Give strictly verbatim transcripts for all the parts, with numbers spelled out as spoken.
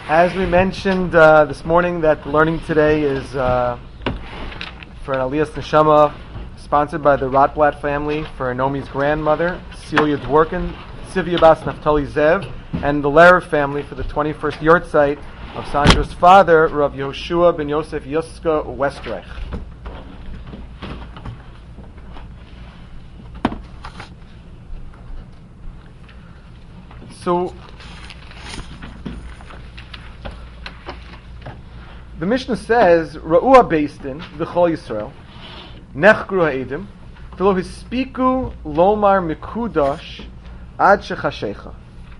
As we mentioned uh, this morning, that learning today is uh, for an Aliyas Neshama, sponsored by the Rotblatt family for Nomi's grandmother, Celia Dworkin, Sivya Bas Naftali Zev, and the Lehrer family for the twenty-first Yortzeit of Sandra's father, Rav Yehoshua ben Yosef Yuska Westreich. So, the Mishnah says, Ra'ua Beistin, V'chol Yisrael, Nechgru Ha'edim, V'lo Hispiku Lomar Mikudash Ad Shechashecha.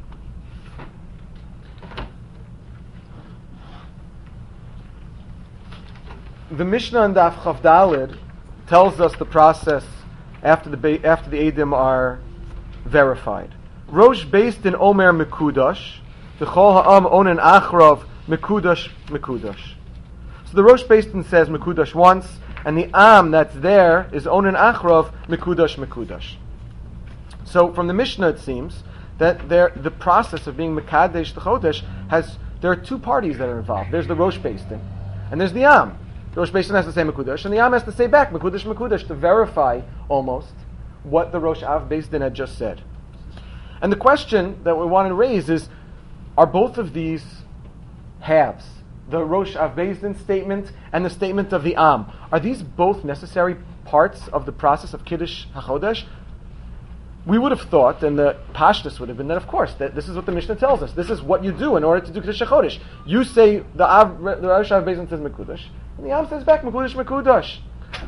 The Mishnah in Daf Chav Daled tells us the process after the ba- after the Eidim are verified. Rosh Beistin Omer Mikudash, V'chol Ha'am Onen Achrav Mikudash Mikudash. So the Rosh Beistin says Mekudash once, and the Am that's there is Onen Achrov Mekudash Mekudash. So from the Mishnah it seems that there, the process of being Mekadesh the Chodesh has, there are two parties that are involved. There's the Rosh Beistin, and there's the Am. The Rosh Beistin has to say Mekudash, and the Am has to say back Mekudash Mekudash to verify almost what the Rosh Av Beistin had just said. And the question that we want to raise is, are both of these halves, the Rosh Av Bezdin statement and the statement of the Am, are these both necessary parts of the process of Kiddush HaChodesh? We would have thought, and the Pashtus would have been that, of course, that this is what the Mishnah tells us. This is what you do in order to do Kiddush HaChodesh. You say, the, Av, the Rosh Av Bezdin says Mekudash, and the Am says back Mekudash Mekudash.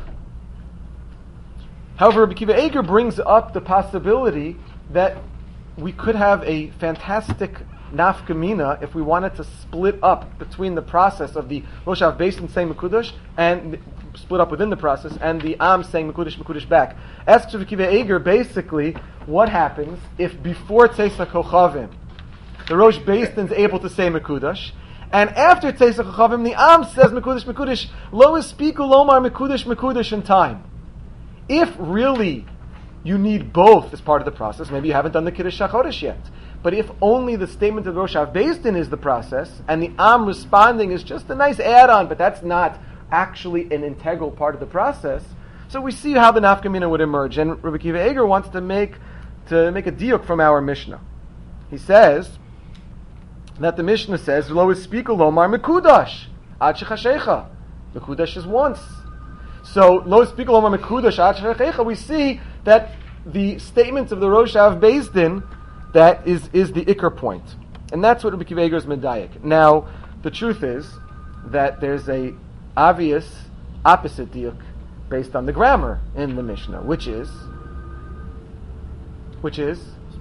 However, Rabbi Akiva Eiger brings up the possibility that we could have a fantastic nafkamina if we wanted to split up between the process of the Rosh Av Beistin saying Mekudash and split up within the process and the Am saying Mekudash Mekudash back. Asks Rabbi Akiva Eiger basically what happens if before Tzeis HaKochavim the Rosh Beistin is able to say Mekudash, and after Tzeis HaKochavim the Am says Mekudash Mekudash, lo ispiku lomar Mekudash Mekudash in time. If really you need both as part of the process, maybe you haven't done the Kiddush HaChodesh yet. But if only the statement of Rosh Av Beistin is the process, and the Am responding is just a nice add-on, but that's not actually an integral part of the process, so we see how the nafkamina would emerge. And Rabbi Akiva Eiger wants to make to make a diuk from our Mishnah. He says that the Mishnah says, Lo ispiku lomar mekudash ad shechashecha. Mekudash is once. So, Lo ispiku lomar mekudash ad shechashecha, we see that the statements of the Rosh Av Beistin, that is, is the Iker point. And that's what Rabbi Akiva Eiger is medayik. Now, the truth is that there's a obvious opposite diuk based on the grammar in the Mishnah, which is, which is,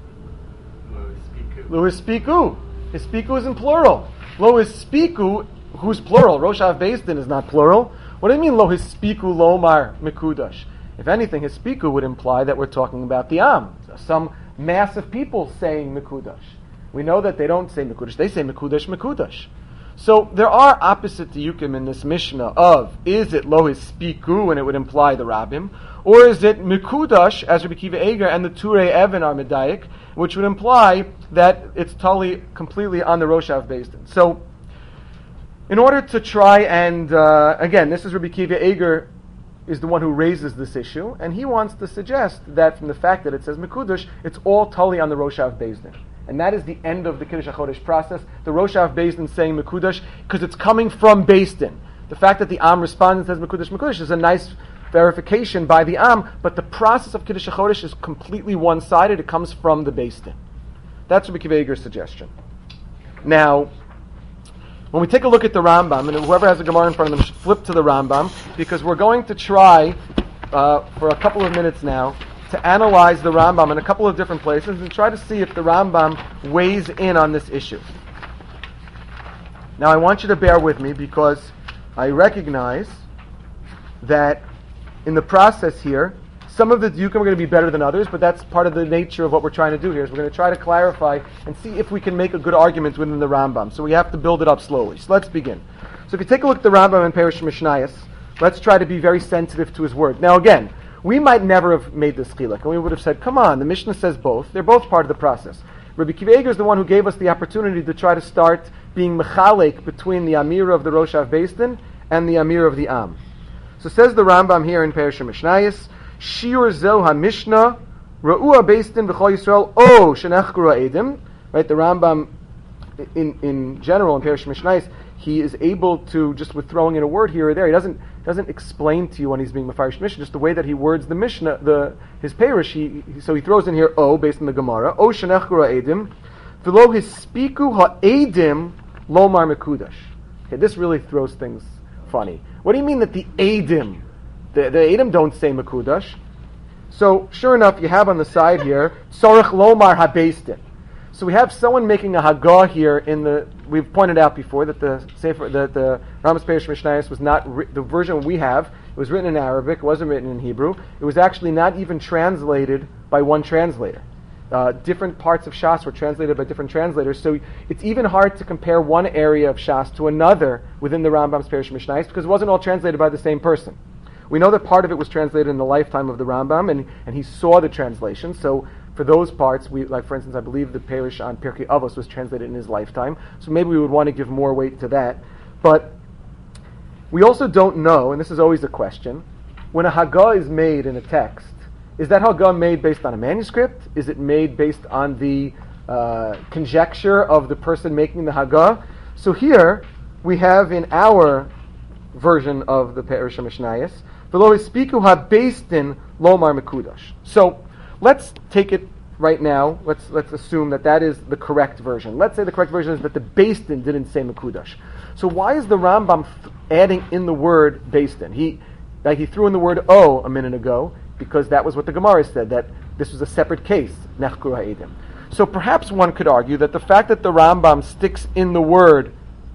Lo hispiku. Hispiku is in plural. Lo hispiku, who's plural? Rosh Av Beistin is not plural. What do you mean, Lo hispiku lomar mekudash? If anything, hispiku would imply that we're talking about the Am, some mass of people saying Mekudash. We know that they don't say Mekudash, they say Mekudash, Mekudash. So there are opposite diukim in this Mishnah of, is it Lo hispiku, and it would imply the Rabbim, or is it Mekudash, as Rabbi Akiva Eiger and the Turei Even are medayik, which would imply that it's totally, completely on the Rosh Av Beistin. So, in order to try and, uh, again, this is Rabbi Akiva Eiger is the one who raises this issue, and he wants to suggest that from the fact that it says Mekudash, it's all totally on the Rosh Av Beistin. And that is the end of the Kiddush HaChodesh process, the Rosh Av Beistin saying Mekudash, because it's coming from Beistin. The fact that the Am responds and says Mekudash, Mekudash is a nice verification by the Am, but the process of Kiddush HaChodesh is completely one-sided, it comes from the Beistin. That's Rabbi Akiva Eiger's suggestion. Now, when we take a look at the Rambam, and whoever has a Gemara in front of them should flip to the Rambam, because we're going to try, uh, for a couple of minutes now, to analyze the Rambam in a couple of different places and try to see if the Rambam weighs in on this issue. Now I want you to bear with me because I recognize that in the process here, some of the diukim are going to be better than others, but that's part of the nature of what we're trying to do here, is we're going to try to clarify and see if we can make a good argument within the Rambam. So we have to build it up slowly. So let's begin. So if you take a look at the Rambam in Perush Mishnayos, let's try to be very sensitive to his word. Now again, we might never have made this chiluk, and we would have said, come on, the Mishnah says both. They're both part of the process. Rabbi Akiva Eiger is the one who gave us the opportunity to try to start being mechalek between the Amira of the Rosh Hav Beis Din and the Amira of the Am. So says the Rambam here in Perush Mishnayos, Shiur Zeu HaMishnah, Ra'ua Beis Din B'chol Yisrael, O Shenechkuru Edim. Right, the Rambam, in, in general, in Perush Mishnayos, he is able to, just with throwing in a word here or there, he doesn't doesn't explain to you when he's being Mefarish Mishnah, just the way that he words the Mishnah, the his Perush, he, he, so he throws in here O, based on the Gemara, O Shenechkuru Edim, V'lo Hispiku Ha'edim Lomar Mekudash. Okay, this really throws things funny. What do you mean that the Edim, the, the Edim don't say Mekudash? So, sure enough, you have on the side here, Sorach Lomar HaBeis Din. So we have someone making a Hagah here in the, we've pointed out before that the Sefer, that the Rambam's Perush Mishnayos was not, ri- the version we have, it was written in Arabic, it wasn't written in Hebrew, it was actually not even translated by one translator. Uh, different parts of Shas were translated by different translators, so it's even hard to compare one area of Shas to another within the Rambam's Perush Mishnayos because it wasn't all translated by the same person. We know that part of it was translated in the lifetime of the Rambam, and, and he saw the translation, so for those parts, we, like for instance, I believe the Perush on Pirkei Avos was translated in his lifetime, so maybe we would want to give more weight to that. But we also don't know, and this is always a question, when a Hagah is made in a text, is that Hagah made based on a manuscript? Is it made based on the uh, conjecture of the person making the Hagah? So here we have in our version of the Perush Mishnayos, V'lo hispiku ha'beis din lomar mekudash. So let's take it right now. Let's let's assume that that is the correct version. Let's say the correct version is that the Beis Din didn't say Mekudash. So why is the Rambam th- adding in the word Beis Din? He like he threw in the word O a minute ago because that was what the Gemara said, that this was a separate case, Nechkuru Ha'edim. So perhaps one could argue that the fact that the Rambam sticks in the word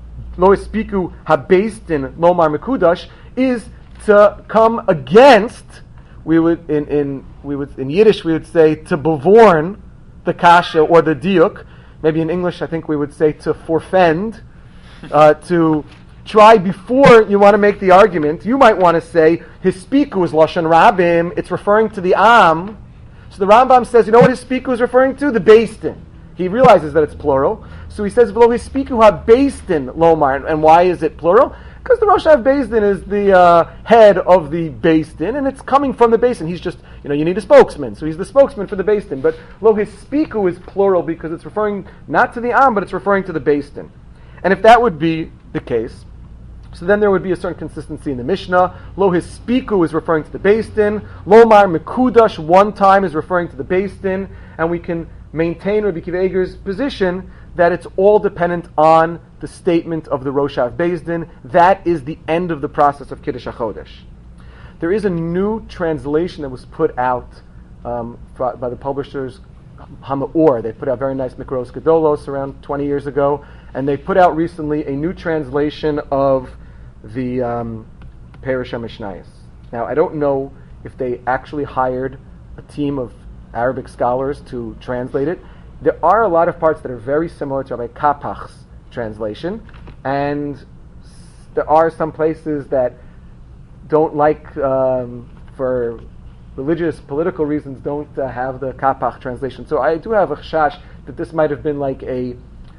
Lo Hispiku HaBeis Din Lomar Mekudash is to come against, we would in, in we would in Yiddish we would say to bevorn the kasha or the diuk. Maybe in English I think we would say to forfend, uh, to try before you want to make the argument. You might want to say hispiku is lashon rabim. It's referring to the am. So the Rambam says, you know what hispiku is referring to? The Beis Din. He realizes that it's plural, so he says v'lo hispiku ha-Beis Din lomar. And why is it plural? Because the Rosh Hav Beis Din is the uh, head of the Beis Din, and it's coming from the Beis Din. He's just, you know, you need a spokesman, so he's the spokesman for the Beis Din. But lo hispiku is plural because it's referring not to the am, but it's referring to the Beis Din. And if that would be the case, so then there would be a certain consistency in the Mishnah. Lo hispiku is referring to the Beis Din. Lomar mekudash one time is referring to the Beis Din, and we can maintain Rabbi Akiva Eiger's position that it's all dependent on the statement of the Rosh Hav Beis Din. That is the end of the process of Kiddush HaChodesh. There is a new translation that was put out um, by the publishers Hama'or. They put out very nice Mikros Gedolos around twenty years ago, and they put out recently a new translation of the um, Perush Mishnayos. Now, I don't know if they actually hired a team of Arabic scholars to translate it. There are a lot of parts that are very similar to Rabbi Kapach's translation, and s- there are some places that don't like, um, for religious, political reasons, don't uh, have the Kapach translation. So I do have a chash that this might have been like a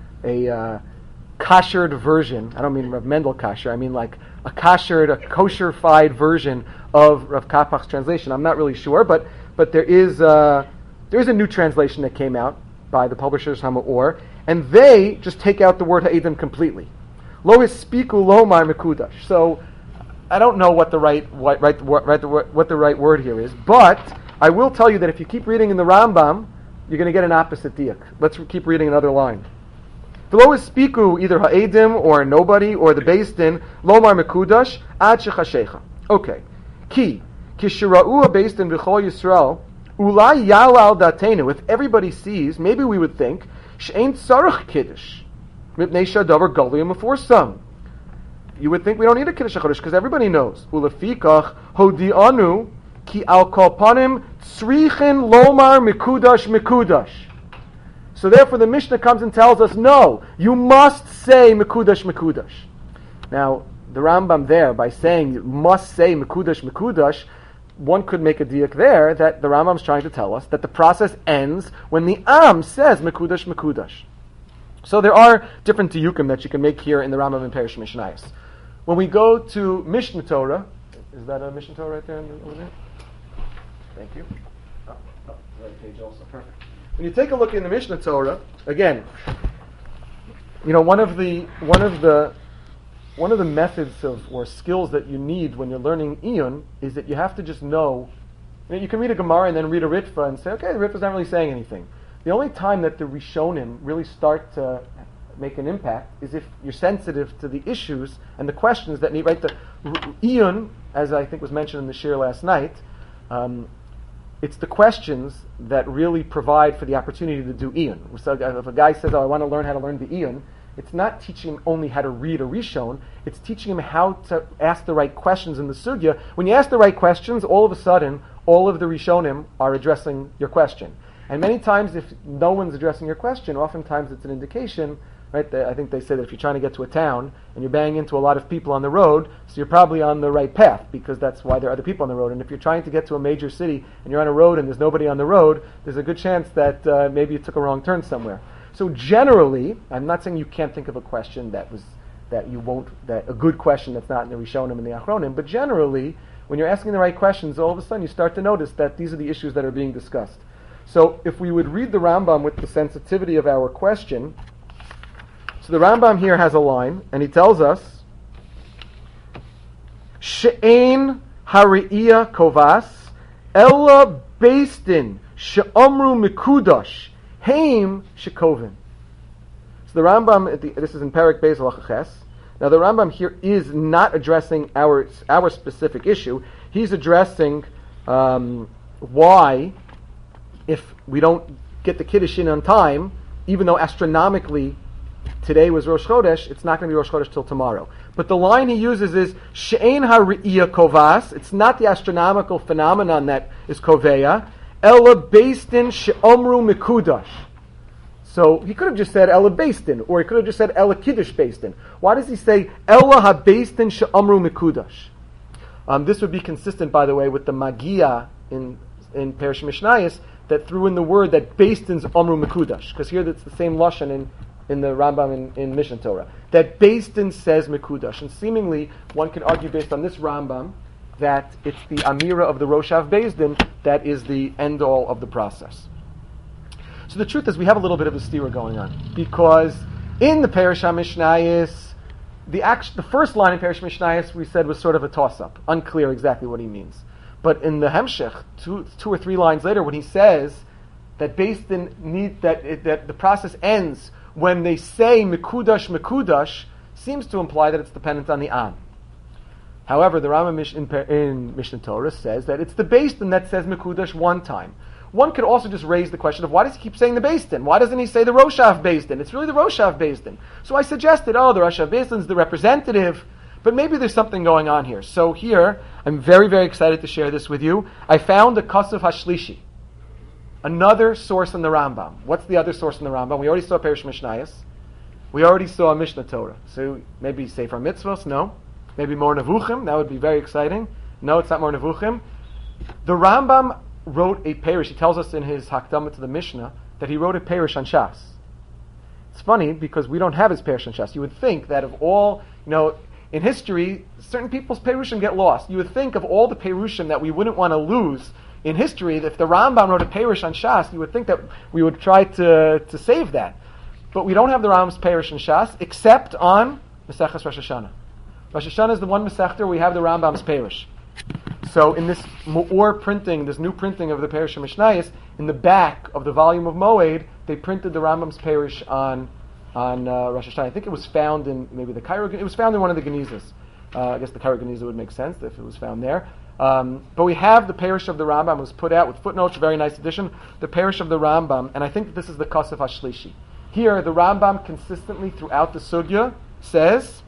a uh, kashered version. I don't mean Rav Mendel kasher. I mean like a kashered, a kosher-fied version of Rav Kapach's translation. I'm not really sure, but but there is uh, there is a new translation that came out by the publishers Hama'or, and they just take out the word ha'edim completely. Lo hispiku lomar mekudash. So I don't know what the right what right what, right, what the right word here is, but I will tell you that if you keep reading in the Rambam, you're going to get an opposite diak. Let's keep reading another line. V'lo hispiku either ha'edim or nobody or the Beis Din lomar mekudash ad shechashecha. Okay. Ki kishira'u ha'Beis Din b'chol Yisrael. Ulai yalal datenu. If everybody sees, maybe we would think she'ain tzarich kiddush mipnei shadavar galiyim meforsam. You would think we don't need a kiddush hachodesh because everybody knows. Ulefikach hodianu ki al kol panim tzrichin lomar mikudash mikudash. So therefore, the Mishnah comes and tells us, no, you must say mikudash mikudash. Now, the Rambam there, by saying you must say mikudash mikudash, one could make a diak there that the Rambam is trying to tell us that the process ends when the Am says Mekudash Mekudash. So there are different diukim that you can make here in the Rambam and Perish Mishnayos. When we go to Mishnah Torah, is that a Mishnah Torah right there over there? Thank you. Oh, oh, right page also. Perfect. When you take a look in the Mishnah Torah, again, you know, one of the one of the one of the methods of or skills that you need when you're learning Iyun is that you have to just know. You know, you can read a Gemara and then read a Ritva and say, okay, the Ritva's not really saying anything. The only time that the Rishonim really start to make an impact is if you're sensitive to the issues and the questions that need, right? The Iyun, as I think was mentioned in the shir last night, um, it's the questions that really provide for the opportunity to do Iyun. So if a guy says, oh, I want to learn how to learn the Iyun, it's not teaching him only how to read a Rishon, it's teaching him how to ask the right questions in the Sugya. When you ask the right questions, all of a sudden, all of the Rishonim are addressing your question. And many times, if no one's addressing your question, oftentimes it's an indication, right? That I think they say that if you're trying to get to a town and you're banging into a lot of people on the road, so you're probably on the right path because that's why there are other people on the road. And if you're trying to get to a major city and you're on a road and there's nobody on the road, there's a good chance that uh, maybe you took a wrong turn somewhere. So generally, I'm not saying you can't think of a question that was that you won't that a good question that's not in the Rishonim and the Achronim, but generally, when you're asking the right questions, all of a sudden you start to notice that these are the issues that are being discussed. So if we would read the Rambam with the sensitivity of our question, so the Rambam here has a line, and he tells us, She'ein hari'iyah kovas, ella beistin she'omru mikudash, heim she'kovin. So the Rambam, at the, this is in Perek Beis Halacha Ches. Now the Rambam here is not addressing our our specific issue. He's addressing um, why, if we don't get the Kiddushin on time, even though astronomically today was Rosh Chodesh, it's not going to be Rosh Chodesh till tomorrow. But the line he uses is She'ein hari'iyah kovas. It's not the astronomical phenomenon that is koveya. Ella beistin she'omru mikudash. So he could have just said Ella beistin, or he could have just said Ella kiddush beistin. Why does he say Ella ha-beistin she'omru mikudash? Um, this would be consistent, by the way, with the Magia in in Perish Mishnayos that threw in the word that beistin's omru mikudash, because here it's the same lashon in in the Rambam in, in Mishnah Torah, that Beis says Mekudash. And seemingly, one can argue based on this Rambam that it's the Amira of the Roshav Beis Din that is the end-all of the process. So the truth is, we have a little bit of a stira going on, because in the Perish HaMishnayos, the, act, the first line in Perish HaMishnayos we said was sort of a toss-up, unclear exactly what he means. But in the Hemshech, two, two or three lines later, when he says that Beis Din need that it, that the process ends when they say Mekudash, Mekudash, seems to imply that it's dependent on the Am. However, the Rambam in, in Mishnah Torah says that it's the Beis Din that says Mekudash one time. One could also just raise the question of why does he keep saying the Beis Din? Why doesn't he say the Roshav Beis Din? It's really the Roshav Beis Din. So I suggested, oh, the Roshav Beis Din is the representative, but maybe there's something going on here. So here, I'm very, very excited to share this with you. I found a Kasav Hashlishi, another source in the Rambam. What's the other source in the Rambam? We already saw Perish Mishnayos. We already saw Mishnah Torah. So maybe Sefer Mitzvos? No. Maybe more Nevuchim? That would be very exciting. No, it's not more Nevuchim. The Rambam wrote a Perish. He tells us in his Hakdama to the Mishnah that he wrote a Perish on Shas. It's funny because we don't have his Perish on Shas. You would think that of all, you know, in history, certain people's Perushim get lost. You would think of all the Perushim that we wouldn't want to lose in history, if the Rambam wrote a Perish on Shas, you would think that we would try to, to save that. But we don't have the Rambam's Perish on Shas, except on Maseches Rosh Hashanah. Rosh Hashanah is the one Masechta we have the Rambam's Perish. So in this Me'or printing, this new printing of the Perish of Mishnayos, in the back of the volume of Moed, they printed the Rambam's Perish on on uh, Rosh Hashanah. I think it was found in maybe the Cairo, it was found in one of the Genizas. Uh, I guess the Cairo Geniza would make sense if it was found there. Um, but we have the Perish of the Rambam. It was put out with footnotes, a very nice edition. The Perish of the Rambam, and I think that this is the Kasav Hashlishi. Here, the Rambam consistently throughout the Sugya says,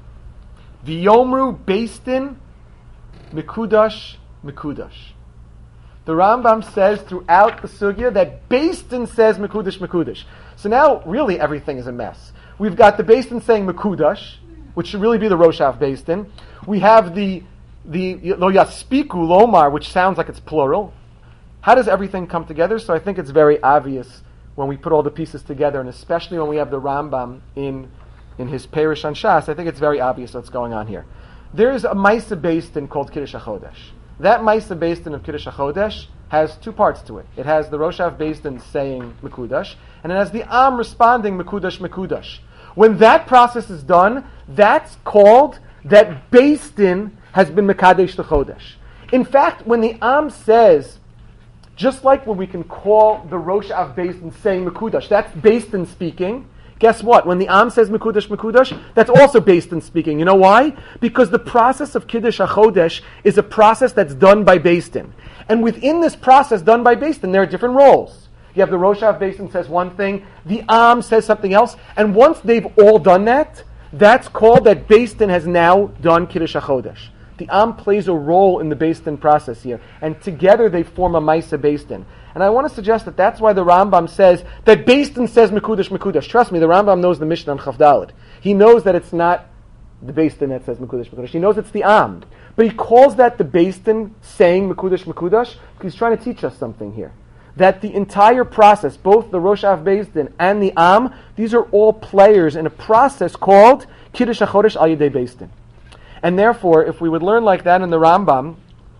V'yomru Beis Din Mekudash Mekudash. The Rambam says throughout the Sugya that Beis Din says Mekudash Mekudash. So now, really, everything is a mess. We've got the Beis Din saying Mekudash, which should really be the Roshav Beis Din. We have the the lo yaspiku lomar, which sounds like it's plural. How does everything come together? So I think it's very obvious when we put all the pieces together, and especially when we have the Rambam in in his Perish on Shas, I think it's very obvious what's going on here. There's a Maisa Beis Din called Kiddush HaChodesh. That Maisa Beis Din of Kiddush HaChodesh has two parts to it. It has the Rosh Hav Beis Din saying Mekudash, and it has the Am responding Mekudash, Mekudash. When that process is done, that's called that Beis Din has been Mekadesh the Chodesh. In fact, when the Am says, just like when we can call the Rosh Hav Beis Din saying Mekudash, that's Beis Din speaking. Guess what? When the Am says Mekudash, Mekudash, that's also Beis Din speaking. You know why? Because the process of Kiddush HaChodesh is a process that's done by Beis Din. And within this process done by Beis Din, there are different roles. You have the Rosh Hav Beis Din says one thing, the Am says something else, and once they've all done that, that's called that Beis Din has now done Kiddush HaChodesh. The Am plays a role in the Beis Din process here, and together they form a Maisa Beis Din. And I want to suggest that that's why the Rambam says that Beis Din says Mekudash, Mekudash. Trust me, the Rambam knows the Mishnah on Chaf Daled. He knows that it's not the Beis Din that says Mekudash, Mekudash. He knows it's the Am. But he calls that the Beis Din saying Mekudash, Mekudash because he's trying to teach us something here. That the entire process, both the Rosh Hav Beis Din and the Am, these are all players in a process called Kiddush HaChodesh Al Yedei Beis Din. And therefore, if we would learn like that in the Rambam,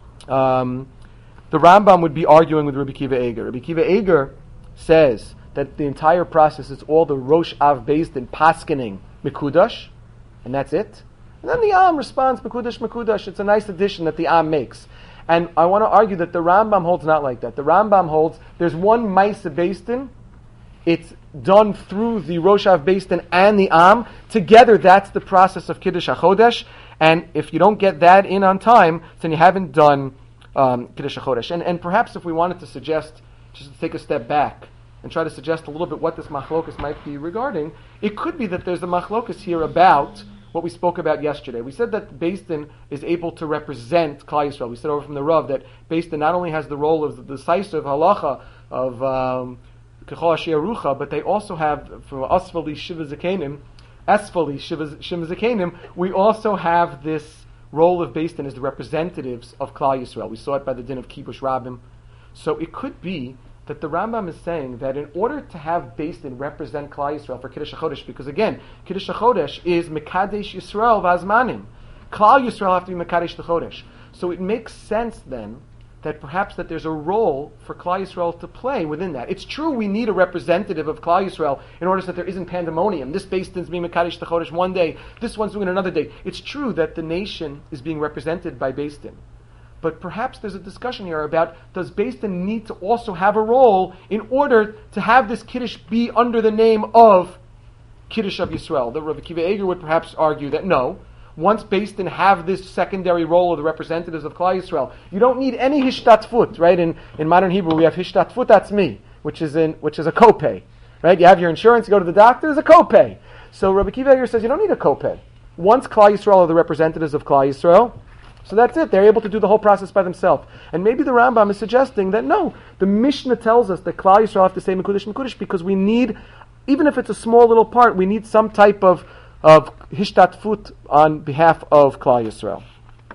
um, the Rambam would be arguing with Rabbi Kiva Eger. Rabbi Kiva Eger says that the entire process is all the Rosh Hav Beis Din paskening Mekudash, and that's it. And then the Am responds Mekudash, Mekudash. It's a nice addition that the Am makes. And I want to argue that the Rambam holds not like that. The Rambam holds there's one Maisa Beis Din. It's done through the Rosh Hav Beis Din and the Am. Together, that's the process of Kiddush HaChodesh. And if you don't get that in on time, then you haven't done um, Kiddush HaChodesh. And, and perhaps if we wanted to suggest, just to take a step back and try to suggest a little bit what this machlokus might be regarding, it could be that there's a machlokus here about what we spoke about yesterday. We said that Beis Din is able to represent Klal Yisrael. We said over from the Rav that Beis Din not only has the role of the decisive halacha of um, Kechol Asher Rucha, but they also have, from Asfali Shiva Zakenim, Asfali Shiva Zakenim, we also have this role of Beis Din as the representatives of Klal Yisrael. We saw it by the din of Kibush Rabim. So it could be that the Rambam is saying that in order to have Beis Din represent Klal Yisrael for Kiddush HaChodesh, because again, Kiddush HaChodesh is Mekadesh Yisrael Vazmanim. Klal Yisrael have to be Mekadesh HaChodesh. So it makes sense then that perhaps that there's a role for Klal Yisrael to play within that. It's true we need a representative of Klal Yisrael in order so that there isn't pandemonium. This Beis Din's being Mekadesh HaChodesh one day, this one's doing it another day. It's true that the nation is being represented by Beis Din. But perhaps there's a discussion here about, does Beis Din need to also have a role in order to have this Kiddush be under the name of Kiddush of Yisrael? The Rabbi Kiva Eger would perhaps argue that no, once Beis Din have this secondary role of the representatives of Klal Yisrael, you don't need any hishtatfut, right? In, in modern Hebrew we have hishtatfut atzmi, which is in which is a copay, right? You have your insurance, you go to the doctor, there's a copay. So Rabbi Kiva Eger says you don't need a copay. Once Klal Yisrael are the representatives of Klal Yisrael, so that's it. They're able to do the whole process by themselves. And maybe the Rambam is suggesting that no, the Mishnah tells us that Klal Yisrael have to say Mekudesh, Mekudesh because we need, even if it's a small little part, we need some type of of hishtatfut on behalf of Klal Yisrael.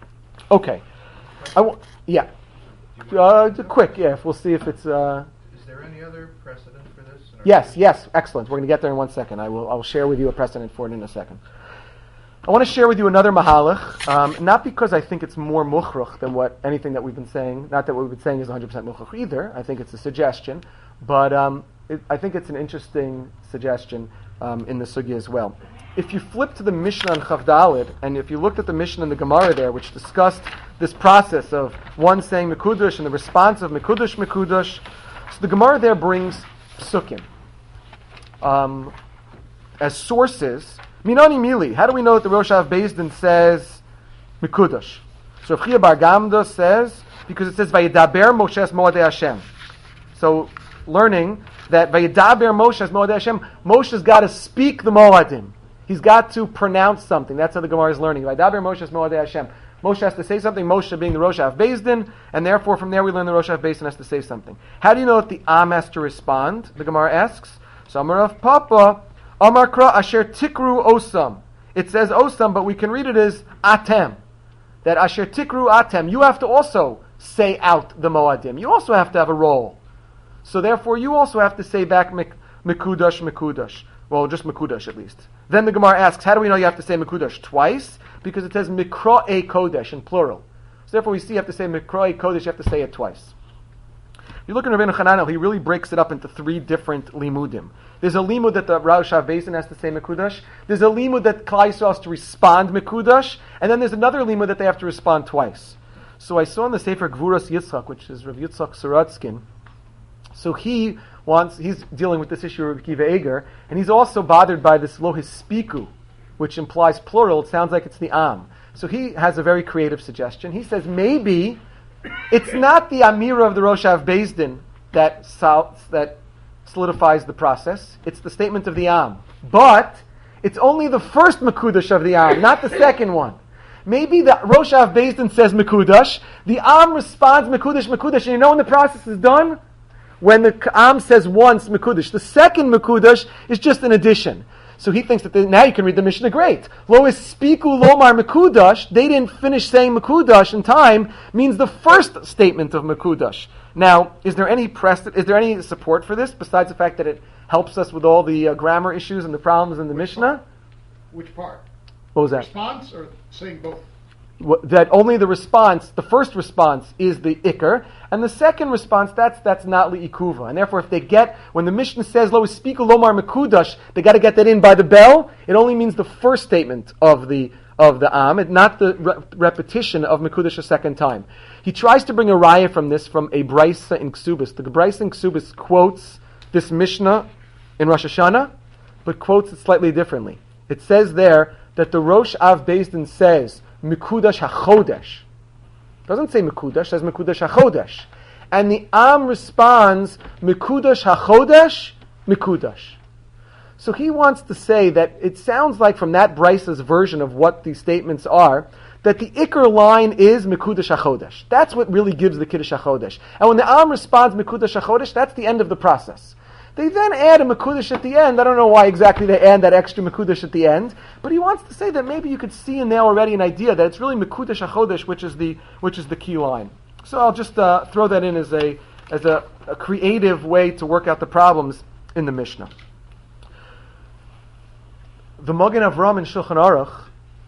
Okay. I w- yeah. Uh, quick, yeah. We'll see if it's... Uh, Is there any other precedent for this? yes, yes. Excellent. We're going to get there in one second. I will I will share with you a precedent for it in a second. I want to share with you another mahalach, um, not because I think it's more muchruch than what anything that we've been saying, not that what we've been saying is one hundred percent muchruch either. I think it's a suggestion, but um, it, I think it's an interesting suggestion um, in the sugya as well. If you flip to the Mishnah on Chaf Daled, and if you looked at the Mishnah in the Gemara there, which discussed this process of one saying Mekudush and the response of Mekudush, Mekudush, so the Gemara there brings psukim um, as sources. Minani Mili, how do we know that the Rosh Hav Beis Din says Mekudush? So Rav Chia Bar Gamda says, because it says Vayedaber Moshe es Moadei Hashem. So learning that Vayedaber Moshe es Moadei Hashem, Moshe's got to speak the Moadim. He's got to pronounce something. That's how the Gemara is learning. Vayedaber Moshe es Moadei Hashem. Moshe has to say something, Moshe being the Rosh Hav Beis Din, and therefore from there we learn the Rosh Hav Beis Din has to say something. How do you know that the Am has to respond? The Gemara asks, so Amar Rav Papa, Amar Kra Asher Tikru Osam. It says Osam, but we can read it as Atem. that asher tikru atem, you have to also say out the moadim. You also have to have a role. So therefore, you also have to say back mekudash, mekudash. Well, just mekudash at least. Then the Gemara asks, how do we know you have to say mekudash twice? Because it says mikro'e kodesh in plural. So therefore, we see you have to say mikro'e kodesh. You have to say it twice. You look at Rabbeinu Hananel, he really breaks it up into three different limudim. There's a limud that the Rosh HaBeis has to say mekudash. There's a limud that Klal Yisrael has to respond mekudash, and then there's another limud that they have to respond twice. So I saw in the Sefer Gvuras Yitzchak, which is Rav Yitzchak Sorotzkin. So he wants, he's dealing with this issue of Kiva Eger, and he's also bothered by this lo hispiku, which implies plural. It sounds like it's the am. So he has a very creative suggestion. He says maybe it's not the amira of the Rosh HaBeis Din that sol- that solidifies the process. It's the statement of the am. But it's only the first mekudash of the am, not the second one. Maybe the Rosh HaBeis Din says mekudash, the am responds mekudash, mekudash, and you know when the process is done? When the am says once mekudash. The second mekudash is just an addition. So he thinks that the, now you can read the Mishnah great. Lo espiku lomar mekudash, they didn't finish saying mekudash in time, means the first statement of mekudash. Now, is there any precedent, is there any support for this, besides the fact that it helps us with all the uh, grammar issues and the problems in the Which Mishnah? part? Which part? What was that? Response or saying both? What, that only the response, the first response is the ikr, and the second response, that's that's not li'ikuva. And therefore, if they get, when the Mishnah says, lo espiku lomar mekudash, they got to get that in by the bell, it only means the first statement of the of the am, and not the re- repetition of mekudash a second time. He tries to bring a raya from this, from a brisa in Ksubis. The brisa in Ksubis quotes this Mishnah in Rosh Hashanah, but quotes it slightly differently. It says there that the Rosh HaBeis Din says, Mekudash HaChodesh. Doesn't say Mekudash, says Mekudash HaChodesh. And the Am responds, Mekudash HaChodesh, Mekudash. So he wants to say that it sounds like from that Brisa's version of what these statements are, that the Iker line is Mekudash HaChodesh. That's what really gives the Kiddush HaChodesh. And when the Am responds Mekudash HaChodesh, that's the end of the process. They then add a Mekudash at the end. I don't know why exactly they add that extra Mekudash at the end, but he wants to say that maybe you could see in there already an idea that it's really Mekudash HaChodesh, which is the which is the key line. So I'll just uh, throw that in as a as a, a creative way to work out the problems in the Mishnah. The Magen Avram in Shulchan Aruch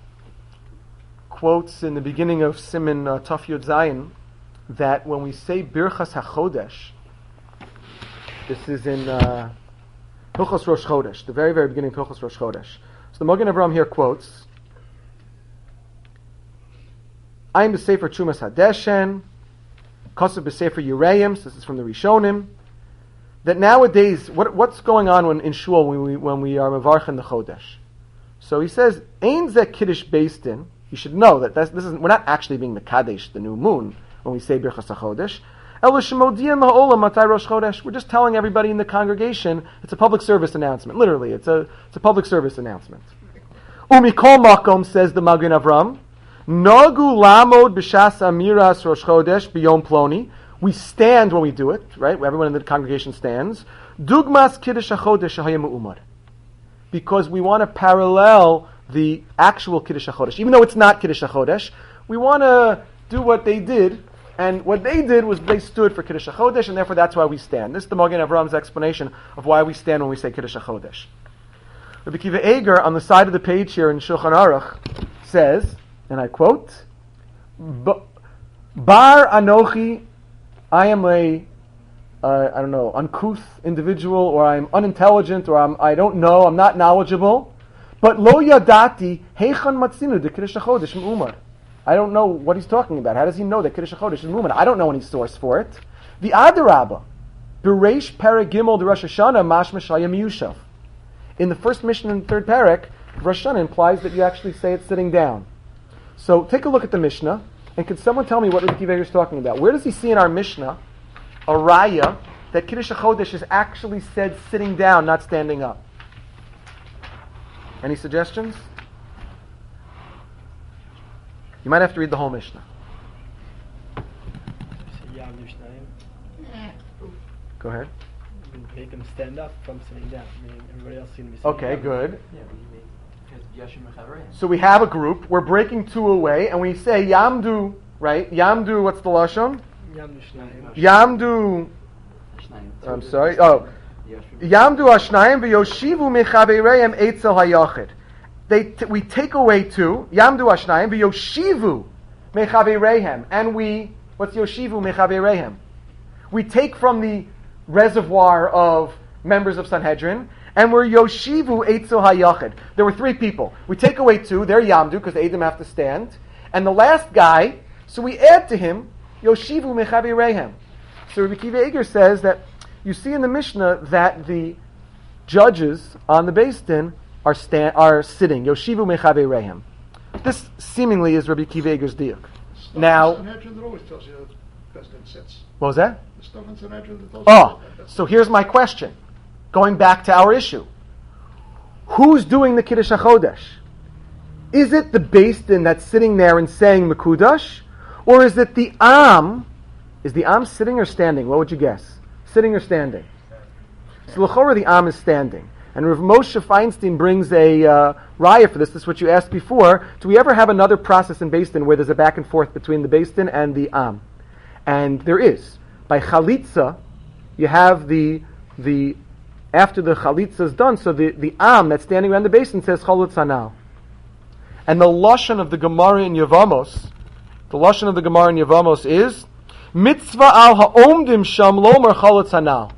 quotes in the beginning of Siman uh, Taf Yud Zayin that when we say Birchas HaChodesh, this is in uh, Hilchos Rosh Chodesh, the very, very beginning of Hilchos Rosh Chodesh. So the Magen Avram here quotes, I am the Sefer Chumas Hadeshen, Kosev b'Sefer Yereim, this is from the Rishonim, that nowadays, what, what's going on when, in Shul when we, when we are Mevarchen the Chodesh? So he says, Ein Zeh Kiddush Beis Din, you should know that that's, this is, we're not actually being Mekadesh, the new moon, when we say Birchas HaChodesh. We're just telling everybody in the congregation, it's a public service announcement. Literally, it's a it's a public service announcement. Umikol makom, says the Magen Avram, Nagu lamod b'shas amiras rosh chodesh b'yom ploni. We stand when we do it, right? Everyone in the congregation stands. Dugmas kiddush hachodesh shahayim umar. Because we want to parallel the actual kiddush hachodesh, even though it's not kiddush hachodesh. We want to do what they did. And what they did was they stood for Kiddush HaChodesh, and therefore that's why we stand. This is the Magen Avram's explanation of why we stand when we say Kiddush HaChodesh. Rabbi Kiva Eger, on the side of the page here in Shulchan Aruch, says, and I quote, Bar Anochi, I am a, uh, I don't know, uncouth individual, or I'm unintelligent, or I'm, I don't know, I'm not knowledgeable, but Lo Yadati, Heichan Matzinu de Kiddush HaChodesh M'umar. I don't know what he's talking about. How does he know that Kiddush HaChodesh is Mu'min? I don't know any source for it. The Adarabba, Bereish Perek Gimel de Rosh Hashanah, Mashma Shayim Yushav. In the first mission and third Perek, Rosh Hashanah implies that you actually say it sitting down. So take a look at the Mishnah, and can someone tell me what Rabbi Kiva is talking about? Where does he see in our Mishnah a raya that Kiddush HaChodesh is actually said sitting down, not standing up? Any suggestions? You might have to read the whole Mishnah. Go ahead. Make them stand up from sitting down. I mean, everybody else seems to be sitting Okay, down. good. Yeah, we make So we have a group. We're breaking two away, and we say Yamdu, right? Yamdu. What's the lashon? Yamdu. I'm sorry. Oh, Yamdu Ashnayim v'Yoshivu mechavereim Eitzel Hayachid. They t- we take away two. Yamdu Ashnayim v'Yoshivu mechavereim, and we what's Yoshivu mechavereim? We take from the reservoir of members of Sanhedrin, and we're Yoshivu Eitzel Hayachid. There were three people. We take away two. They're Yamdu because the Edom have to stand, and the last guy. So we add to him Yoshivu mechavereim. So Rabbi Akiva Eiger says that you see in the Mishnah that the judges on the Beis Din are sta- are sitting. Yoshivu mechavereim. This seemingly is Rabbi Akiva Eiger's diuk. Now, Sanhedrin that always tells you that Beis Din sits. What was that? The stuff in Sanhedrin that tells Oh, you that. so here's my question. Going back to our issue. Who's doing the Kiddush HaChodesh? Is it the Beis Din that's sitting there and saying Mekudash? Or is it the Am? Is the Am sitting or standing? What would you guess? Sitting or standing? So l'chora the Am is standing. And Rav Moshe Feinstein brings a uh, raya for this. This is what you asked before. Do we ever have another process in Beis Din where there's a back and forth between the Beis Din and the Am? And there is. By Chalitza, you have the the after the Chalitza is done, so the, the Am that's standing around the Beis Din says Chalutz Hanal. And the Lashon of the Gemara in Yevamos, the Lashon of the Gemara in Yevamos is Mitzvah al ha'omdim sham lomar Chalutz Hanal.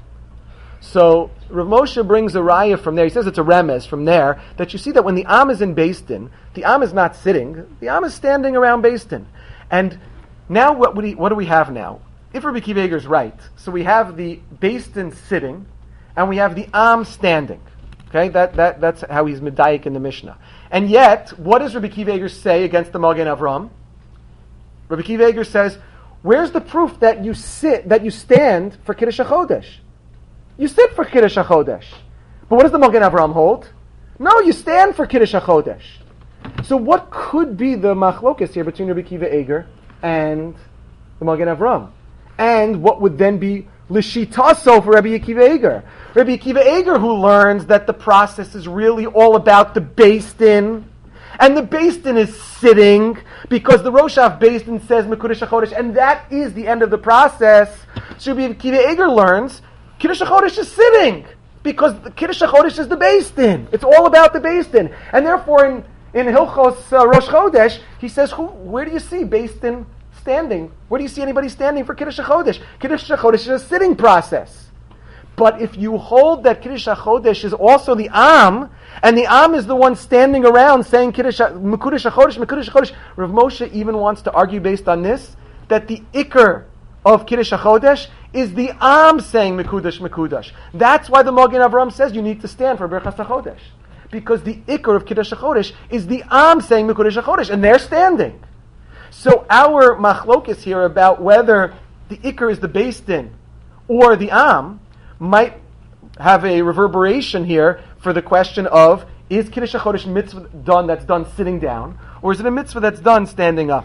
So Rav Moshe brings a raya from there. He says it's a remez from there that you see that when the Am is in Beis Din, the Am is not sitting, the Am is standing around Beis Din. And now what, would he, what do we have now? If Rabbi Akiva Eiger is right, so we have the Beis Din sitting, and we have the Am standing. Okay, that, that that's how he's medayik in the Mishnah. And yet, what does Rabbi Akiva Eiger say against the Magen Avram? Rabbi Akiva Eiger says, where's the proof that you sit, that you stand for Kiddush HaChodesh? You sit for Kiddush HaChodesh. But what does the Magen Avram hold? No, you stand for Kiddush HaChodesh. So what could be the machlokas here between Rabbi Akiva Eiger and the Magen Avram? And what would then be l'shitaso for Rabbi Akiva Eiger? Rabbi Akiva Eiger, who learns that the process is really all about the Beis Din, and the Beis Din is sitting because the Rosh Hav Beis Din says Mekudesh HaChodesh, and that is the end of the process. So Rabbi Akiva Eiger learns Kiddush HaChodesh is sitting because the Kiddush HaChodesh is the Beis Din. It's all about the Beis Din, and therefore in in Hilchos uh, Rosh Chodesh he says, who, where do you see Beis Din standing? Where do you see anybody standing for Kiddush HaChodesh? Kiddush HaChodesh is a sitting process. But if you hold that Kiddush HaChodesh is also the Am, and the Am is the one standing around saying Kiddush Mekudesh HaChodesh, Mekudesh HaChodesh, Rav Moshe even wants to argue based on this, that the Iker of Kiddush HaChodesh is the Am saying Mekudesh, Mekudesh. That's why the Magen Avram says you need to stand for Birchas HaChodesh. Because the Iker of Kiddush HaChodesh is the Am saying Mekudesh HaChodesh, and they're standing. So our machlokes here about whether the Iker is the Beis Din or the Am might have a reverberation here for the question of, is Kiddush HaChodesh mitzvah done that's done sitting down, or is it a mitzvah that's done standing up?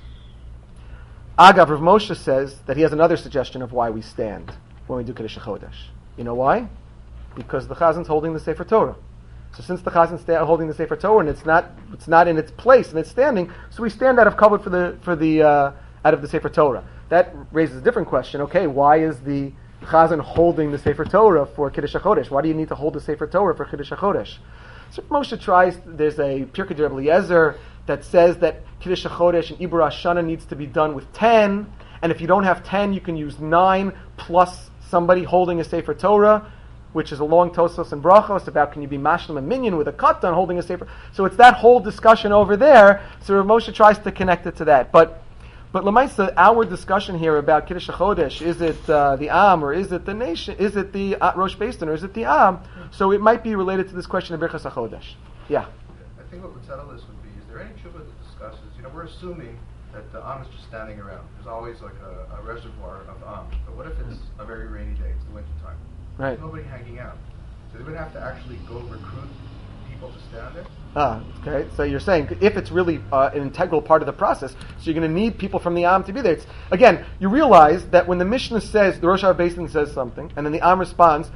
Agav, Rav Moshe says that he has another suggestion of why we stand when we do Kiddush HaChodesh. You know why? Because the Chazan's holding the Sefer Torah. So since the Chazan's sta- holding the Sefer Torah and it's not it's not in its place and it's standing, so we stand out of kavod for the for the uh, out of the Sefer Torah. That raises a different question. Okay, why is the Chazan holding the Sefer Torah for Kiddush HaChodesh? Why do you need to hold the Sefer Torah for Kiddush HaChodesh? So Moshe tries. There's a Pirkei de Rebbe Eliezer that says that Kiddush HaChodesh and Ibur Hashana needs to be done with ten, and if you don't have ten, you can use nine plus somebody holding a Sefer Torah, which is a long Tosos and Brachos about can you be mashlim and minyan with a katan holding a Sefer. So it's that whole discussion over there. So Rav Moshe tries to connect it to that, but. But Lamaisa, our discussion here about Kiddush HaChodesh, is it uh, the Am or is it the nation? Is it the uh, Rosh Beis Din or is it the Am? So it might be related to this question of Birchas HaChodesh. Yeah. I think what would settle this would be: is there any tshuva that discusses? You know, we're assuming that the Am is just standing around. There's always like a, a reservoir of Am. But what if it's a very rainy day? It's the winter time. Right. There's nobody hanging out. So they would have to actually go recruit people to stand there. Ah, okay. So you're saying if it's really uh, an integral part of the process, so you're going to need people from the Am to be there. It's, again, you realize that when the Mishnah says, the Rosh Hashanah Beis Din says something, and then the Am responds,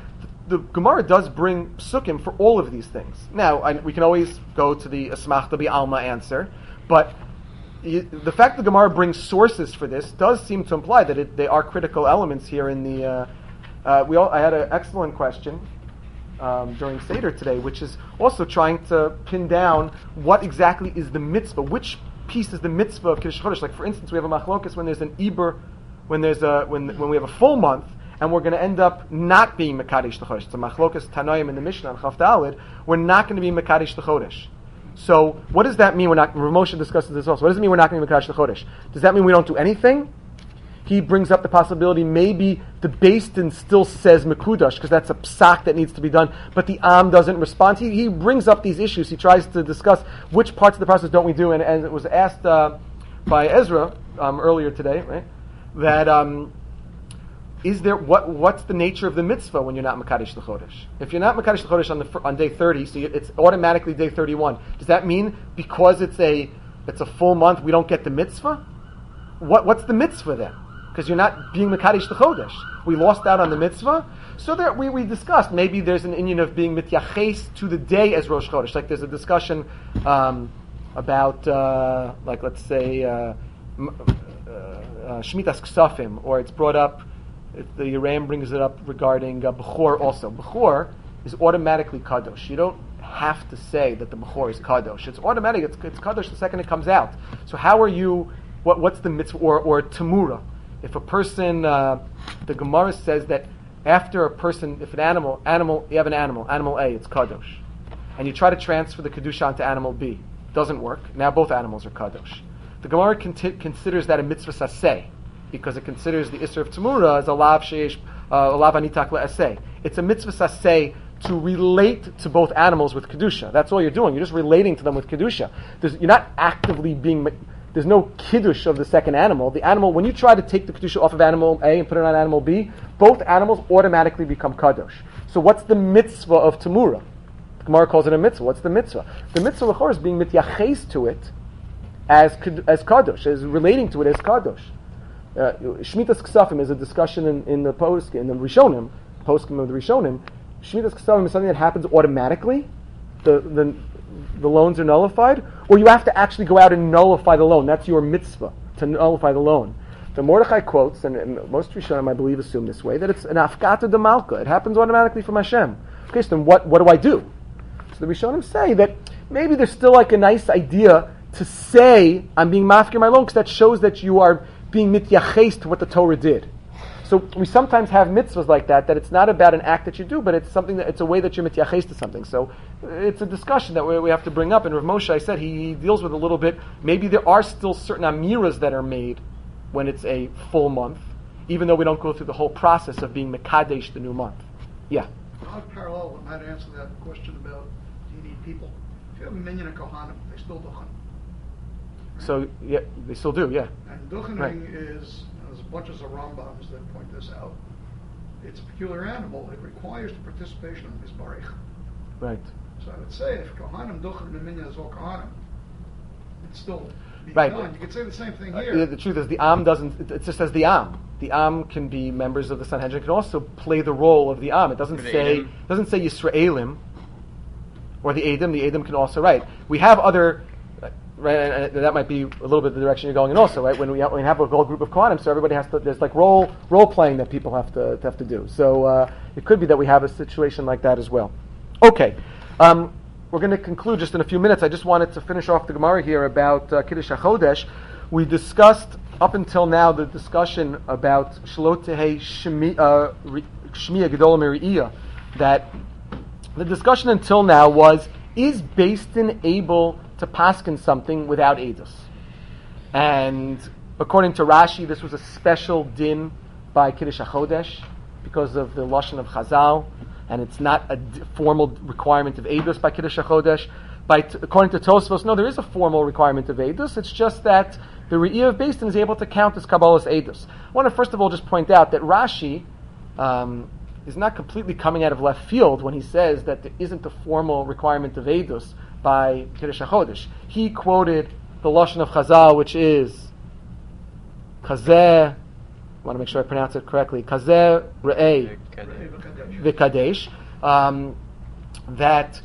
the Gemara does bring psukim for all of these things. Now, I, we can always go to the Asmachta B'Alma answer, but you, the fact that the Gemara brings sources for this does seem to imply that it, they are critical elements here in the... Uh, uh, we all, I had an excellent question um, during Seder today, which is also trying to pin down what exactly is the mitzvah, which piece is the mitzvah of Kiddush Chodesh. Like, for instance, we have a machlokas when there's an Iber, when there's a when when we have a full month, and we're going to end up not being Mekadesh the Chodesh. It's a machlokas Tanoim in the Mishnah on Chaf Daled. We're not going to be Mekadesh the Chodesh. So what does that mean? We're not. Rav Moshe discusses this also. What does it mean we're not going to be Mekadesh the Chodesh? Does that mean we don't do anything? He brings up the possibility maybe the Beis Din still says Mekudash because that's a psak that needs to be done, but the Am doesn't respond. He, he brings up these issues. He tries to discuss which parts of the process don't we do, and, and it was asked uh, by Ezra um, earlier today, right? That um, is there what what's the nature of the mitzvah when you're not Mekadesh the Chodesh? If you're not Mekadesh the Chodesh on the on day thirty, so you, it's automatically day thirty-one. Does that mean because it's a it's a full month we don't get the mitzvah? What what's the mitzvah then? Because you're not being Mekadesh the Chodesh. We lost out on the mitzvah. So there, we, we discussed, maybe there's an inyan of being mityaches to the day as Rosh Chodesh. Like there's a discussion um, about, uh, like let's say, uh, uh, uh, Shmitas Ksafim, or it's brought up, it, the Ram brings it up regarding uh, Bechor also. Bechor is automatically Kadosh. You don't have to say that the Bechor is Kadosh. It's automatic, it's, it's Kadosh the second it comes out. So how are you, what, what's the mitzvah, or, or Tamura? If a person, uh, the Gemara says that after a person, if an animal, animal, you have an animal, animal A, it's Kadosh, and you try to transfer the Kedusha onto animal B, doesn't work. Now both animals are Kadosh. The Gemara conti- considers that a mitzvah saseh, because it considers the Isser of Tamura as a lav sheish, a lav anitak le'aseh. It's a mitzvah saseh to relate to both animals with Kedusha. That's all you're doing. You're just relating to them with Kedusha. There's, you're not actively being... There's no kiddush of the second animal. The animal, when you try to take the kedusha off of animal A and put it on animal B, both animals automatically become kadosh. So what's the mitzvah of Tamura? The Gemara calls it a mitzvah. What's the mitzvah? The mitzvah l'chor is being mityaches to it as as kadosh, as relating to it as kadosh. Uh, Shmitas Ksafim is a discussion in, in the post in the Rishonim, poskim of the Rishonim. Shmitas Ksafim is something that happens automatically. The the the loans are nullified, or you have to actually go out and nullify the loan. That's your mitzvah, to nullify the loan. The Mordechai quotes, and, and most Rishonim, I believe, assume this way, that it's an afkata de malka. It happens automatically from Hashem. Okay, so then what, what do I do? So the Rishonim say that maybe there's still like a nice idea to say, I'm being mafkir my loan, because that shows that you are being mityaches to what the Torah did. So we sometimes have mitzvahs like that, that it's not about an act that you do, but it's something that it's a way that you're mityaches to something. So it's a discussion that we, we have to bring up. And Rav Moshe, I said, he, he deals with a little bit. Maybe there are still certain amiras that are made when it's a full month, even though we don't go through the whole process of being mekadesh the new month. Yeah. I'll parallel and I'd answer that question about do you need people. If you have a minyan of Kohanim, they still duchen. Right? So yeah, they still do, yeah. And duchening right. is, as much as the Rambams that point this out, it's a peculiar animal. It requires the participation of Mizbarich. Right. So I would say if Kohanim duchen and the minyan is all Kohanim, it's still be right. done. You could say the same thing Uh, here. yeah, the truth is the Am doesn't, it, it just says the Am. The Am can be members of the Sanhedrin, can also play the role of the Am. It doesn't The say Edom. doesn't say Yisraelim or the Edom. The Edom can also, right. We have other, right, and that might be a little bit the direction you're going in also, right? When we have, when we have a whole group of Kohanim, so everybody has to, there's like role role playing that people have to, to have to do. So uh, it could be that we have a situation like that as well. Okay. Um, we're going to conclude just in a few minutes. I just wanted to finish off the Gemara here about uh, Kiddush HaChodesh. We discussed up until now the discussion about Shalotehei Shmi Gedolah Miri'iyah, that the discussion until now was, is Beis Din able to paskin something without edus? And according to Rashi, this was a special din by Kiddush HaChodesh because of the lashon of Chazal, and it's not a d- formal requirement of edus by Kiddush HaChodesh. By t- according to Tosfos, no, there is a formal requirement of edus. It's just that the Re'iyah of Beis Din is able to count as Kabbalah's edus. I want to first of all just point out that Rashi um, is not completely coming out of left field when he says that there isn't a formal requirement of edus by Kiddush HaChodesh. He quoted the lashon of Chazal, which is Chazeh want to make sure I pronounce it correctly, Kazeh Re'eh V'Kadesh, um, that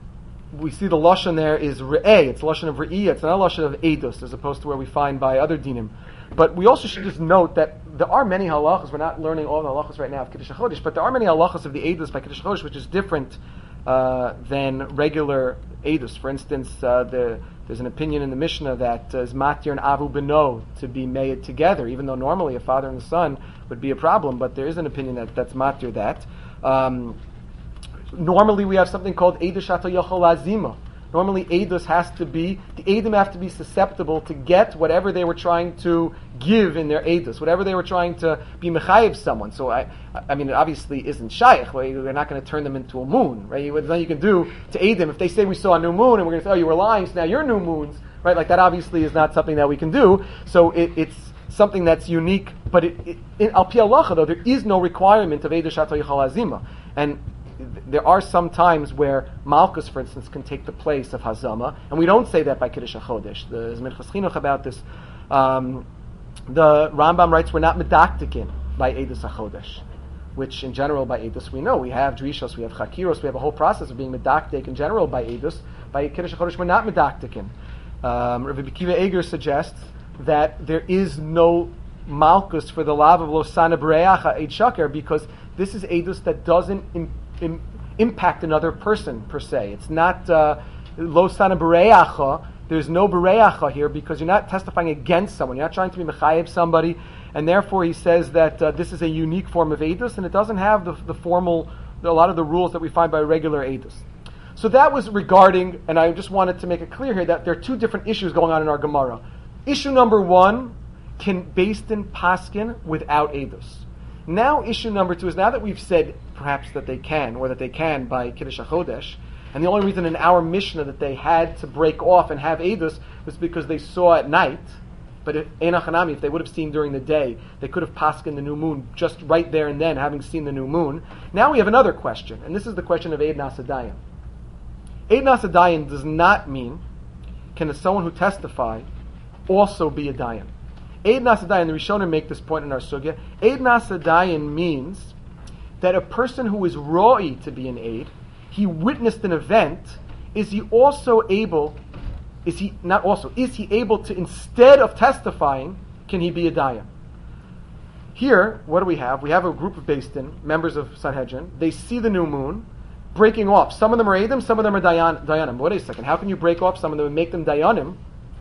we see the lashon there is Re'eh, it's lashon of Re'iyah, it's not a lashon of Eidos, as opposed to where we find by other dinim. But we also should just note that there are many halachas, we're not learning all the halachas right now of Kiddush HaChodesh, but there are many halachas of the Eidos by Kiddush HaChodesh, which is different uh, than regular Eidos. For instance, uh, the, there's an opinion in the Mishnah that uh, is matir and avu beno to be made together, even though normally a father and a son would be a problem, but there is an opinion that that's matir that. Um, normally we have something called Eidos Shato Yochel Azima. Normally, Eidos has to be, the Eidim have to be susceptible to get whatever they were trying to give in their Eidos, whatever they were trying to be mechayev someone. So, I I mean, it obviously isn't shaykh, right? You're not going to turn them into a moon, right? There's nothing you can do to Eidim. If they say we saw a new moon and we're going to say, oh, you were lying, so now you're new moons, right? Like that obviously is not something that we can do. So it, it's something that's unique, but it, it, in Al Pi Halacha, though, there is no requirement of Eidos Shato Yichal Azima. And there are some times where Malchus, for instance, can take the place of Hazama, and we don't say that by Kiddush HaChodesh. There's Minchas Chinuch about this. Um, the Rambam writes we're not medaktikin by Eidos HaChodesh, which in general by Eidos we know. We have Drishos, we have Chakiros, we have a whole process of being medaktik in general by Eidos. By Kiddush HaChodesh we're not medaktikin. Um, Rabbi Akiva Eger suggests that there is no Malchus for the lav of Losana B'reacha Eid Shaker, because this is Eidos that doesn't in, in, impact another person per se. It's not lo sana b'reacha. There's no b'reacha here because you're not testifying against someone. You're not trying to be mechayev somebody, and therefore he says that uh, this is a unique form of eidos, and it doesn't have the, the formal, a lot of the rules that we find by regular eidos. So that was regarding, and I just wanted to make it clear here that there are two different issues going on in our Gemara. Issue number one, can Beis Din paskin without eidos? Now issue number two is, now that we've said perhaps that they can, or that they can by Kiddush HaChodesh, and the only reason in our Mishnah that they had to break off and have Eidos was because they saw at night, but if Enochanami, if they would have seen during the day, they could have paskin the new moon just right there and then, having seen the new moon. Now we have another question, and this is the question of Eid Nasadayan. Eid Nasadayan does not mean, can someone who testified also be a dayan? Eid Nasadayan, the Rishonim make this point in our sugya. Eid Nasadayan means that a person who is ro'i to be an aid, he witnessed an event, is he also able, is he, not also, is he able to, instead of testifying, can he be a dayan? Here, what do we have? We have a group of Beis Din, members of Sanhedrin. They see the new moon, breaking off. Some of them are Eidim, some of them are dayan, dayanim. Wait a second, how can you break off some of them and make them dayanim?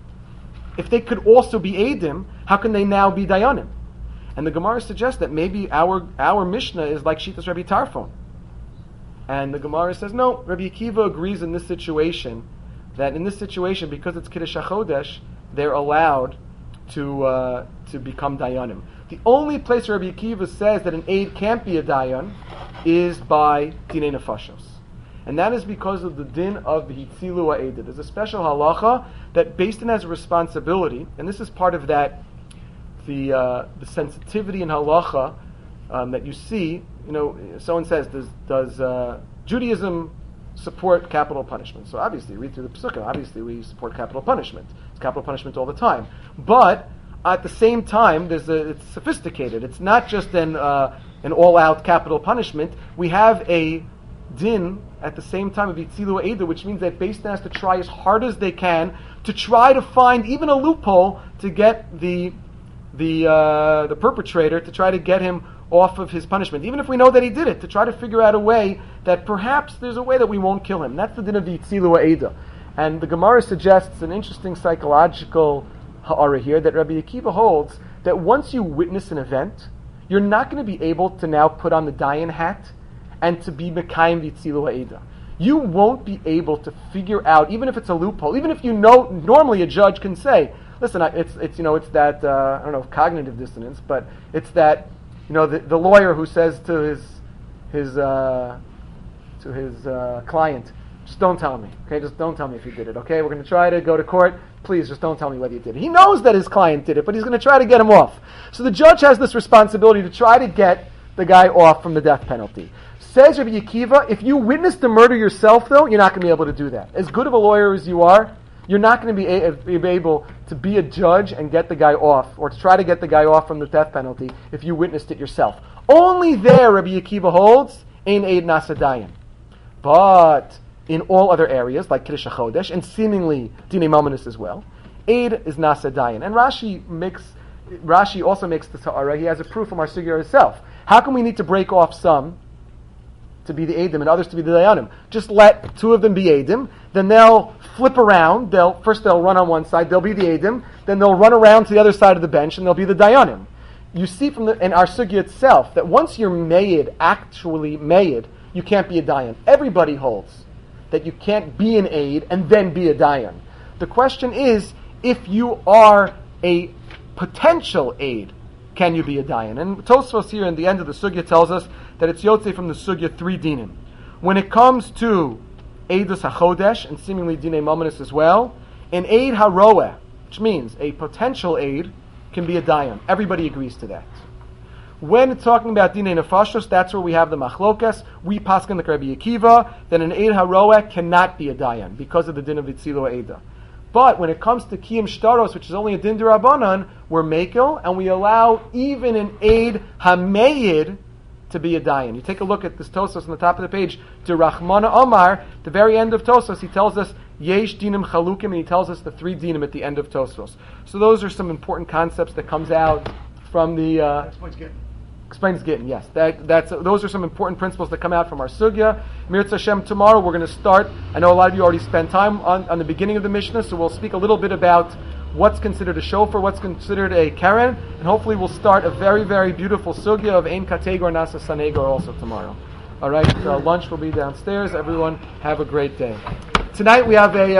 If they could also be Eidim, how can they now be Dayanim? And the Gemara suggests that maybe our our Mishnah is like Shitas Rabbi Tarfon. And the Gemara says, no, Rabbi Akiva agrees in this situation, that in this situation, because it's Kiddush HaChodesh, they're allowed to uh, to become Dayanim. The only place Rabbi Akiva says that an aid can't be a Dayan is by Dinei Nefashos. And that is because of the din of the Hitzilu Ha'edah. There's a special halacha that Beis Din has a responsibility, and this is part of that, the uh, the sensitivity in halacha um, that you see. You know, someone says, does does uh, Judaism support capital punishment? So obviously, read through the Pesukah, obviously we support capital punishment. It's capital punishment all the time. But at the same time, there's a, it's sophisticated. It's not just an, uh, an all-out capital punishment. We have a din at the same time of Yitzilu Eidah, which means that Beis Din has to try as hard as they can to try to find even a loophole to get the the uh, the perpetrator, to try to get him off of his punishment, even if we know that he did it, to try to figure out a way that perhaps there's a way that we won't kill him. That's the din of Yitzilu Eidah. And the Gemara suggests an interesting psychological ha'ara here, that Rabbi Akiva holds that once you witness an event, you're not going to be able to now put on the dayan hat and to be Mekayim Yitzilu Ha'edah. You won't be able to figure out, even if it's a loophole, even if you know, normally a judge can say, listen, it's, it's you know, it's that, uh, I don't know, cognitive dissonance, but it's that, you know, the, the lawyer who says to his, his, uh, to his uh, client, just don't tell me, okay, just don't tell me if you did it, okay, we're going to try to go to court, please just don't tell me whether you did it. He knows that his client did it, but he's going to try to get him off. So the judge has this responsibility to try to get the guy off from the death penalty. Says Rabbi Akiva, if you witness the murder yourself, though, you're not going to be able to do that. As good of a lawyer as you are, You're not going to be, a- be able to be a judge and get the guy off, or to try to get the guy off from the death penalty if you witnessed it yourself. Only there, Rabbi Akiva holds, ein eid nasa dayan. But in all other areas, like Kiddush HaChodesh, and seemingly Dinei Mamonos as well, eid is nasa dayan. And Rashi makes, Rashi also makes the ta'ara. He has a proof from our sugya itself. How come we need to break off some to be the Eidim and others to be the Dayanim? Just let two of them be Eidim, then they'll flip around, they'll first they'll run on one side, they'll be the Eidim, then they'll run around to the other side of the bench and they'll be the Dayanim. You see from the, in our sugya itself that once you're Mayid, actually Mayid, you can't be a Dayan. Everybody holds that you can't be an Aid and then be a Dayan. The question is, if you are a potential Aid, can you be a Dayan? And Tosfos here in the end of the sugya tells us that it's Yotze from the sugya three dinim. When it comes to Eidus HaChodesh, and seemingly Dinei Mamonos as well, an Eid HaRoeh, which means a potential Eid, can be a Dayan. Everybody agrees to that. When it's talking about Dinei Nefashos, that's where we have the Machlokas. We paskin like Rabbi Akiva, that an Eid HaRoeh cannot be a Dayan, because of the din of Itzilo Eidah. But when it comes to Kiyum Shtaros, which is only a Din D'Rabbanan, we're Mekel, and we allow even an Eid HaMeyid to be a Dayan. You take a look at this Tosos on the top of the page, to Rachmana Omar, the very end of Tosos, he tells us, Yesh Dinim Chalukim, and he tells us the three Dinim at the end of Tosos. So those are some important concepts that comes out from the... Uh, Explains Gittin, yes. That, that's, uh, those are some important principles that come out from our sugya. Mirz Hashem, tomorrow we're going to start. I know a lot of you already spent time on, on the beginning of the Mishnah, so we'll speak a little bit about what's considered a shofar, what's considered a keren, and hopefully we'll start a very, very beautiful sugya of Ein Kategor Nasa Sanegor also tomorrow. All right, so lunch will be downstairs. Everyone have a great day. Tonight we have a... Uh,